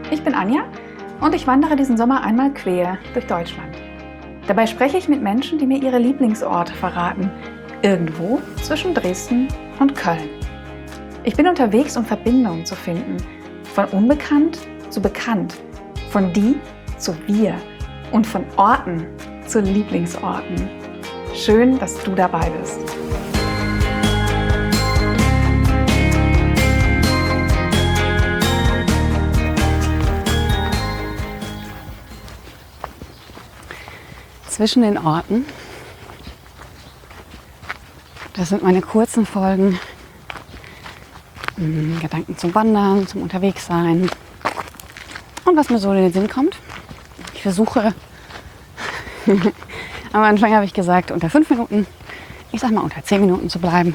Ich bin Anja und ich wandere diesen Sommer einmal quer durch Deutschland. Dabei spreche ich mit Menschen, die mir ihre Lieblingsorte verraten, irgendwo zwischen Dresden und Köln. Ich bin unterwegs, um Verbindungen zu finden, von unbekannt zu bekannt, von die zu wir und von Orten zu Lieblingsorten. Schön, dass du dabei bist. Zwischen den Orten. Das sind meine kurzen Folgen. Gedanken zum Wandern, zum Unterwegssein und was mir so in den Sinn kommt. Ich versuche, am Anfang habe ich gesagt, unter 5 Minuten, ich sag mal unter 10 Minuten zu bleiben.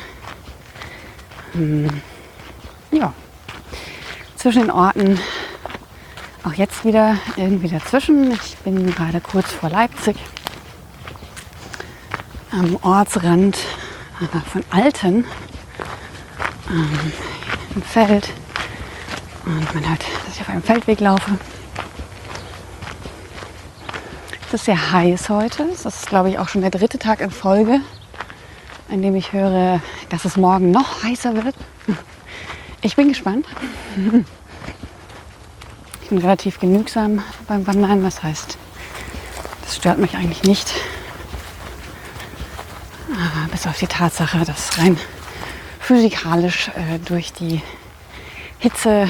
Ja, zwischen den Orten, auch jetzt wieder irgendwie dazwischen. Ich bin gerade kurz vor Leipzig, am Ortsrand von Alten, im Feld. Und man hört, dass ich auf einem Feldweg laufe. Es ist sehr heiß heute. Es ist, glaube ich, auch schon der 3. Tag in Folge, an dem ich höre, dass es morgen noch heißer wird. Ich bin gespannt. Ich bin relativ genügsam beim Wandern. Das heißt, das stört mich eigentlich nicht. Bis auf die Tatsache, dass rein physikalisch durch die Hitze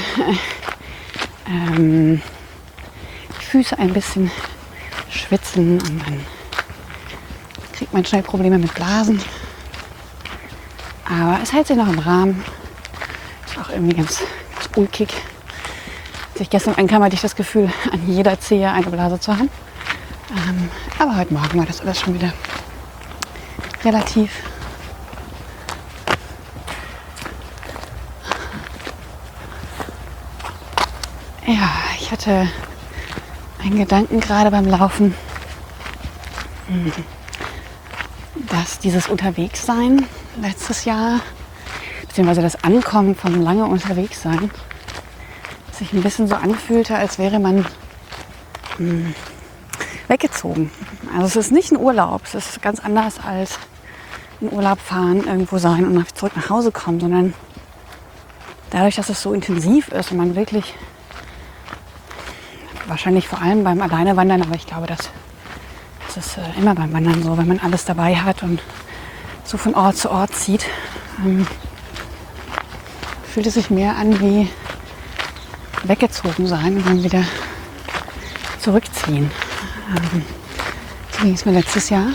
die Füße ein bisschen schwitzen und dann kriegt man schnell Probleme mit Blasen. Aber es hält sich noch im Rahmen. Ist auch irgendwie ganz ulkig. Als ich gestern ankam, hatte ich das Gefühl, an jeder Zehe eine Blase zu haben. Aber heute Morgen war das alles schon wieder relativ. Ja, ich hatte einen Gedanken gerade beim Laufen, dass dieses Unterwegssein letztes Jahr, beziehungsweise das Ankommen vom lange Unterwegssein, sich ein bisschen so anfühlte, als wäre man weggezogen. Also es ist nicht ein Urlaub, es ist ganz anders als in Urlaub fahren, irgendwo sein und zurück nach Hause kommen, sondern dadurch, dass es so intensiv ist und man wirklich, wahrscheinlich vor allem beim Alleinewandern, aber ich glaube, das ist immer beim Wandern so, wenn man alles dabei hat und so von Ort zu Ort zieht, fühlt es sich mehr an wie weggezogen sein und dann wieder zurückziehen. So ging es mir letztes Jahr,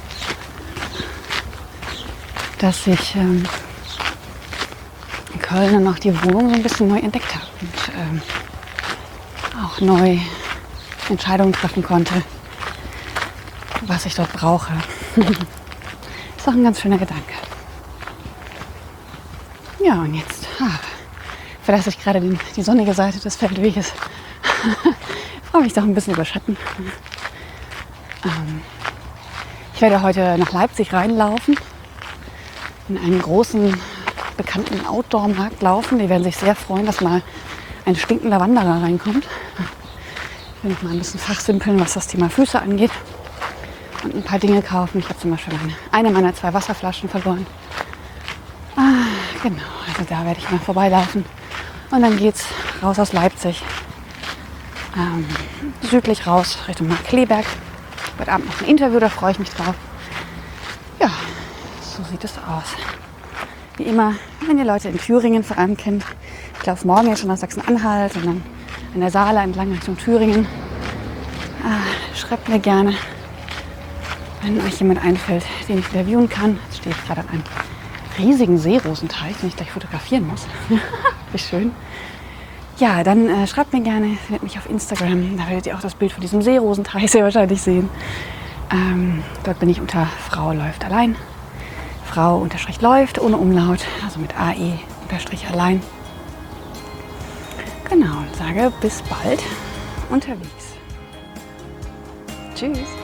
dass ich in Köln dann noch die Wohnung so ein bisschen neu entdeckt habe und auch neu Entscheidungen treffen konnte, was ich dort brauche. Ist auch ein ganz schöner Gedanke. Ja, und jetzt verlasse ich gerade die sonnige Seite des Feldweges. Freue mich doch ein bisschen über Schatten. Ich werde heute nach Leipzig reinlaufen, in einen großen, bekannten Outdoor-Markt laufen. Die werden sich sehr freuen, dass mal ein stinkender Wanderer reinkommt. Ich will noch mal ein bisschen fachsimpeln, was das Thema Füße angeht und ein paar Dinge kaufen. Ich habe zum Beispiel eine meiner 2 Wasserflaschen verloren. Genau, also da werde ich mal vorbeilaufen. Und dann geht's raus aus Leipzig, südlich raus Richtung Markkleeberg. Heute Abend noch ein Interview, da freue ich mich drauf. Ja, so sieht es aus. Wie immer, wenn ihr Leute in Thüringen vor allem kennt, ich laufe morgen jetzt schon nach Sachsen-Anhalt und dann an der Saale entlang Richtung Thüringen. Schreibt mir gerne, wenn euch jemand einfällt, den ich interviewen kann. Jetzt stehe ich gerade an einem riesigen Seerosenteich, den ich gleich fotografieren muss. Wie schön. Ja, dann schreibt mir gerne, findet mich auf Instagram. Da werdet ihr auch das Bild von diesem Seerosenteich sehr wahrscheinlich sehen. Dort bin ich unter Frau läuft allein. Frau_läuft ohne Umlaut, also mit AE_allein. Genau, und sage bis bald unterwegs. Tschüss.